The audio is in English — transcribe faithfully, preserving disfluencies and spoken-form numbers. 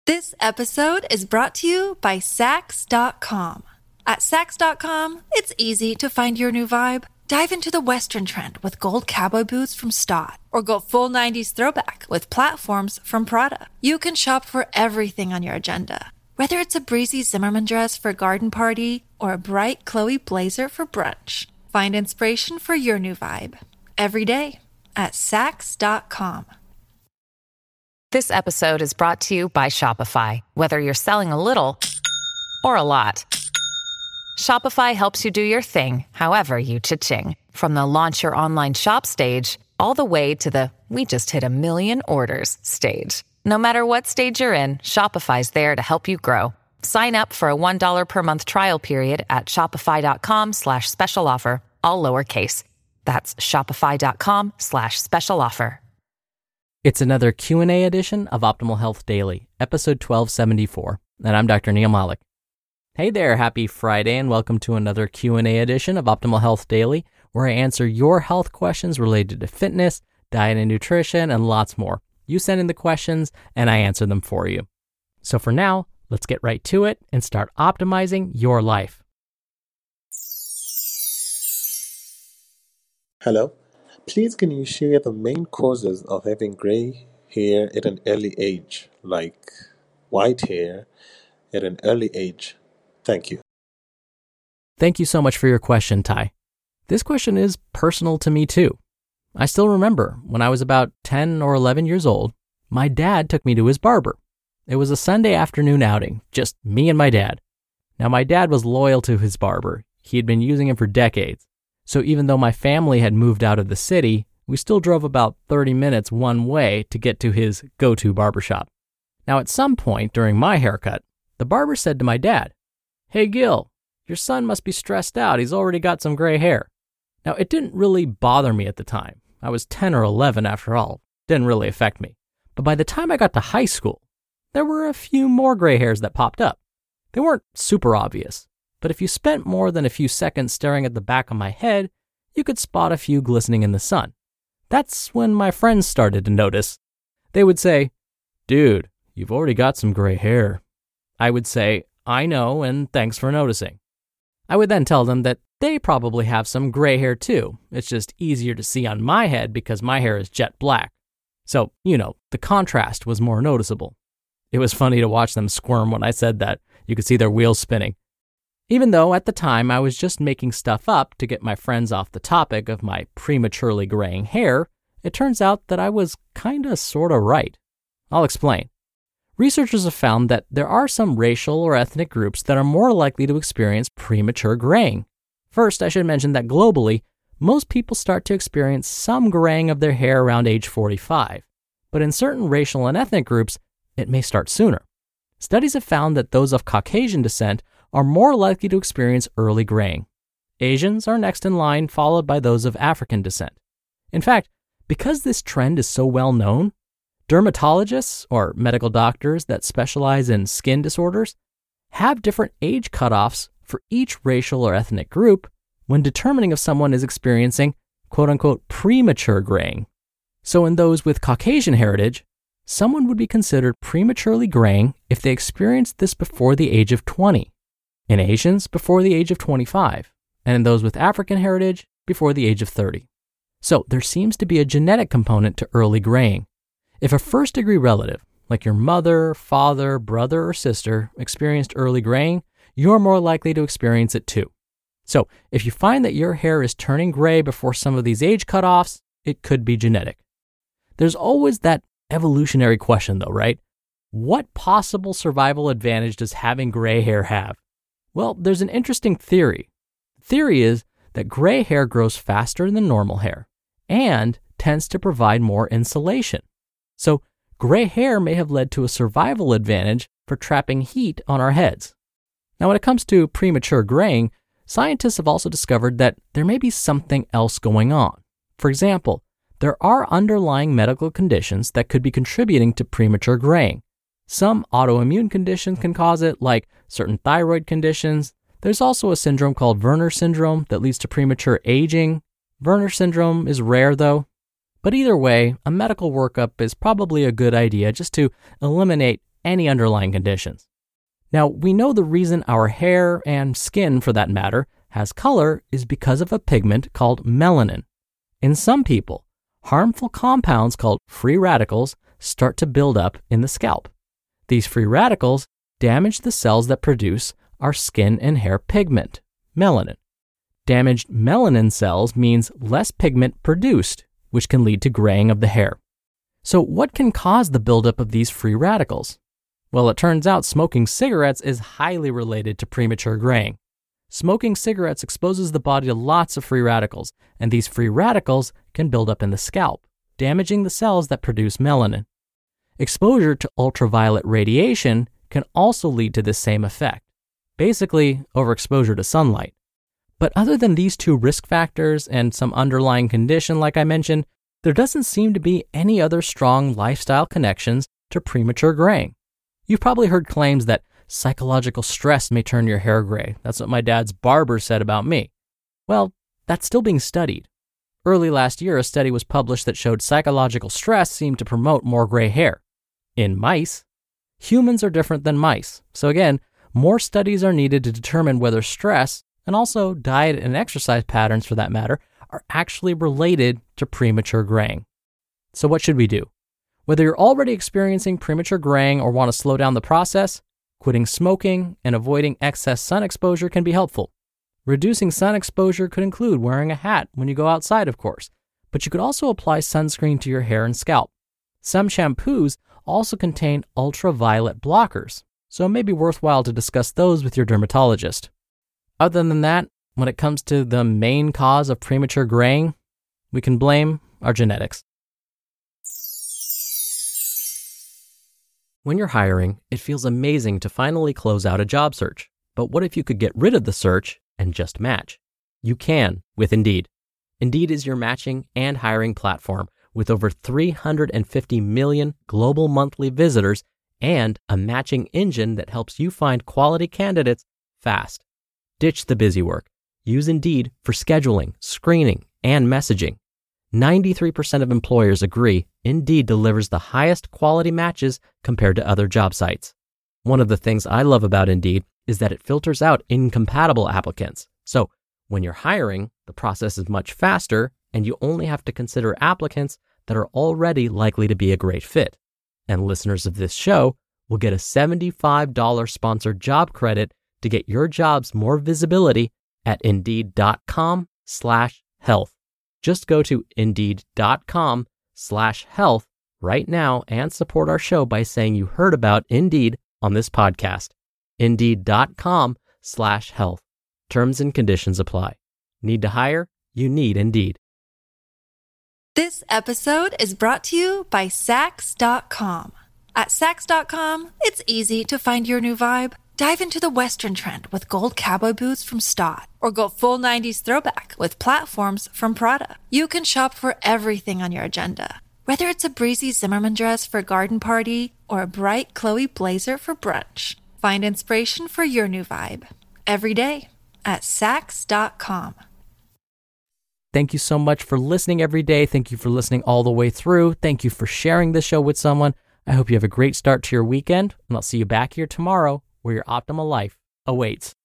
This episode is brought to you by Sax dot com. At Sax dot com, it's easy to find your new vibe. Dive into the Western trend with gold cowboy boots from Stott, or go full nineties throwback with platforms from Prada. You can shop for everything on your agenda, whether it's a breezy Zimmermann dress for a garden party or a bright Chloe blazer for brunch. Find inspiration for your new vibe every day at Sax dot com. This episode is brought to you by Shopify. Whether you're selling a little or a lot, Shopify helps you do your thing, however you cha-ching. From the launch your online shop stage, all the way to the we just hit a million orders stage. No matter what stage you're in, Shopify's there to help you grow. Sign up for a one dollar per month trial period at shopify.com slash special offer, all lowercase. That's shopify.com slash special offer. It's another Q and A edition of Optimal Health Daily, episode twelve seventy-four, and I'm Doctor Neil Malik. Hey there, happy Friday, and welcome to another Q and A edition of Optimal Health Daily, where I answer your health questions related to fitness, diet and nutrition, and lots more. You send in the questions, and I answer them for you. So for now, let's get right to it and start optimizing your life. Hello. Please can you share the main causes of having gray hair at an early age, like white hair at an early age? Thank you. Thank you so much for your question, Ty. This question is personal to me too. I still remember when I was about ten or eleven years old, my dad took me to his barber. It was a Sunday afternoon outing, just me and my dad. Now my dad was loyal to his barber. He had been using him for decades. So even though my family had moved out of the city, we still drove about thirty minutes one way to get to his go-to barbershop. Now at some point during my haircut, the barber said to my dad, "Hey Gil, your son must be stressed out. He's already got some gray hair." Now it didn't really bother me at the time. I was ten or eleven after all. It didn't really affect me. But by the time I got to high school, there were a few more gray hairs that popped up. They weren't super obvious. But if you spent more than a few seconds staring at the back of my head, you could spot a few glistening in the sun. That's when my friends started to notice. They would say, "Dude, you've already got some gray hair." I would say, "I know, and thanks for noticing." I would then tell them that they probably have some gray hair too. It's just easier to see on my head because my hair is jet black. So, you know, the contrast was more noticeable. It was funny to watch them squirm when I said that. You could see their wheels spinning. Even though at the time I was just making stuff up to get my friends off the topic of my prematurely graying hair, it turns out that I was kinda sorta right. I'll explain. Researchers have found that there are some racial or ethnic groups that are more likely to experience premature graying. First, I should mention that globally, most people start to experience some graying of their hair around age forty-five. But in certain racial and ethnic groups, it may start sooner. Studies have found that those of Caucasian descent are more likely to experience early graying. Asians are next in line, followed by those of African descent. In fact, because this trend is so well known, dermatologists, or medical doctors that specialize in skin disorders, have different age cutoffs for each racial or ethnic group when determining if someone is experiencing quote-unquote premature graying. So in those with Caucasian heritage, someone would be considered prematurely graying if they experienced this before the age of twenty. In Asians, before the age of twenty-five, and in those with African heritage, before the age of thirty. So there seems to be a genetic component to early graying. If a first-degree relative, like your mother, father, brother, or sister, experienced early graying, you're more likely to experience it too. So if you find that your hair is turning gray before some of these age cutoffs, it could be genetic. There's always that evolutionary question though, right? What possible survival advantage does having gray hair have? Well, there's an interesting theory. The theory is that gray hair grows faster than normal hair and tends to provide more insulation. So gray hair may have led to a survival advantage for trapping heat on our heads. Now, when it comes to premature graying, scientists have also discovered that there may be something else going on. For example, there are underlying medical conditions that could be contributing to premature graying. Some autoimmune conditions can cause it, like certain thyroid conditions. There's also a syndrome called Werner syndrome that leads to premature aging. Werner syndrome is rare though. But either way, a medical workup is probably a good idea just to eliminate any underlying conditions. Now, we know the reason our hair and skin, for that matter, has color is because of a pigment called melanin. In some people, harmful compounds called free radicals start to build up in the scalp. These free radicals damage the cells that produce our skin and hair pigment, melanin. Damaged melanin cells means less pigment produced, which can lead to graying of the hair. So what can cause the buildup of these free radicals? Well, it turns out smoking cigarettes is highly related to premature graying. Smoking cigarettes exposes the body to lots of free radicals, and these free radicals can build up in the scalp, damaging the cells that produce melanin. Exposure to ultraviolet radiation can also lead to this same effect, basically overexposure to sunlight. But other than these two risk factors and some underlying condition like I mentioned, there doesn't seem to be any other strong lifestyle connections to premature graying. You've probably heard claims that psychological stress may turn your hair gray. That's what my dad's barber said about me. Well, that's still being studied. Early last year, a study was published that showed psychological stress seemed to promote more gray hair. In mice, humans are different than mice. So again, more studies are needed to determine whether stress, and also diet and exercise patterns for that matter, are actually related to premature graying. So what should we do? Whether you're already experiencing premature graying or want to slow down the process, quitting smoking and avoiding excess sun exposure can be helpful. Reducing sun exposure could include wearing a hat when you go outside, of course, but you could also apply sunscreen to your hair and scalp. Some shampoos also contain ultraviolet blockers, so it may be worthwhile to discuss those with your dermatologist. Other than that, when it comes to the main cause of premature graying, we can blame our genetics. When you're hiring, it feels amazing to finally close out a job search. But what if you could get rid of the search and just match? You can with Indeed. Indeed is your matching and hiring platform with over three hundred fifty million global monthly visitors and a matching engine that helps you find quality candidates fast. Ditch the busy work. Use Indeed for scheduling, screening, and messaging. ninety-three percent of employers agree Indeed delivers the highest quality matches compared to other job sites. One of the things I love about Indeed is that it filters out incompatible applicants. So when you're hiring, the process is much faster and you only have to consider applicants that are already likely to be a great fit. And listeners of this show will get a seventy-five dollars sponsored job credit to get your jobs more visibility at indeed.com slash health. Just go to indeed.com slash health right now and support our show by saying you heard about Indeed on this podcast. Indeed.com slash health. Terms and conditions apply. Need to hire? You need Indeed. This episode is brought to you by Sax dot com. At Sax dot com, it's easy to find your new vibe. Dive into the Western trend with gold cowboy boots from Stott, or go full nineties throwback with platforms from Prada. You can shop for everything on your agenda, whether it's a breezy Zimmermann dress for a garden party or a bright Chloe blazer for brunch. Find inspiration for your new vibe every day at Sax dot com. Thank you so much for listening every day. Thank you for listening all the way through. Thank you for sharing this show with someone. I hope you have a great start to your weekend, and I'll see you back here tomorrow where your optimal life awaits.